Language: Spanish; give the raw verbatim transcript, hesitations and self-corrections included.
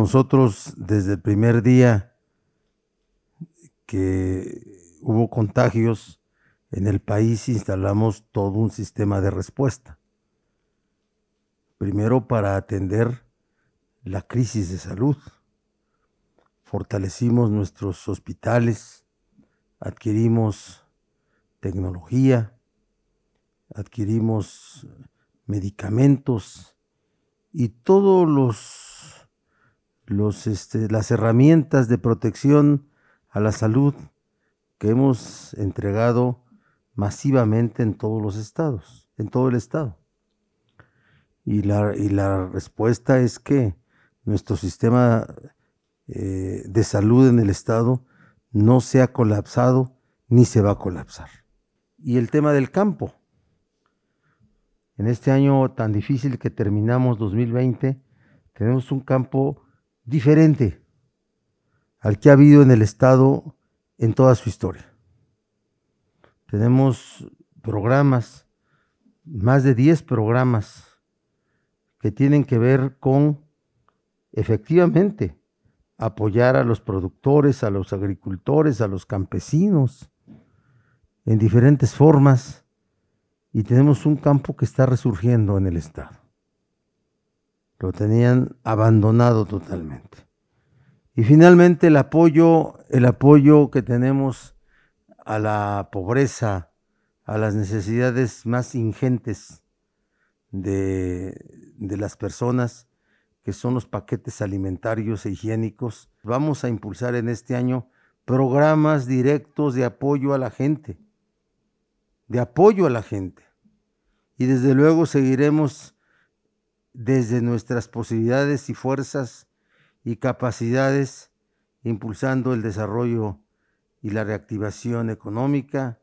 nosotros desde el primer día que hubo contagios en el país, instalamos todo un sistema de respuesta. Primero, para atender la crisis de salud. Fortalecimos nuestros hospitales, adquirimos tecnología, adquirimos medicamentos y todos los, los este, las herramientas de protección a la salud que hemos entregado masivamente en todos los estados, en todo el estado. Y la, y la respuesta es que nuestro sistema eh, de salud en el estado no se ha colapsado ni se va a colapsar. Y el tema del campo. En este año tan difícil que terminamos, dos mil veinte, tenemos un campo diferente al que ha habido en el estado en toda su historia. Tenemos programas, más de diez programas que tienen que ver con, efectivamente, apoyar a los productores, a los agricultores, a los campesinos, en diferentes formas, y tenemos un campo que está resurgiendo en el estado. Lo tenían abandonado totalmente. Y finalmente el apoyo, el apoyo que tenemos a la pobreza, a las necesidades más ingentes de, de las personas, que son los paquetes alimentarios e higiénicos. Vamos a impulsar en este año programas directos de apoyo a la gente, de apoyo a la gente. Y desde luego seguiremos desde nuestras posibilidades y fuerzas y capacidades impulsando el desarrollo y la reactivación económica